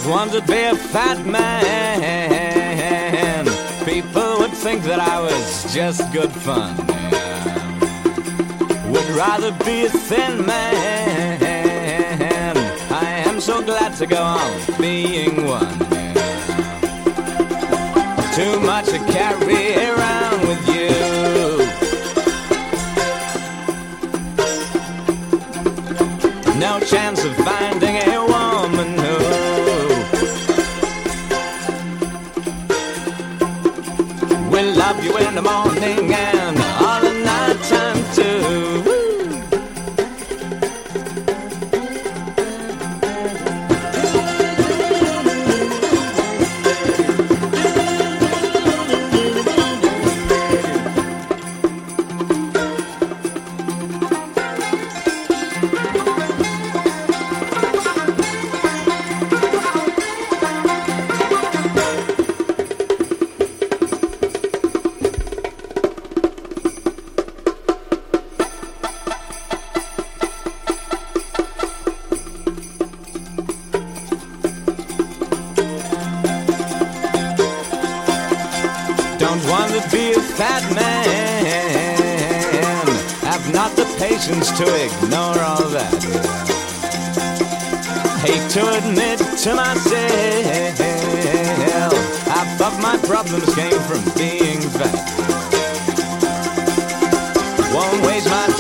want to be a fat man. People would think that I was just good fun. Would rather be a thin man. I am so glad to go on being one. Too much to carry around with you. No chance of finding a woman who will love you in the morning and all the night time too. Don't want to be a fat man. Have not the patience to ignore all that. Hate to admit to myself, half of my problems came from being fat. Won't waste my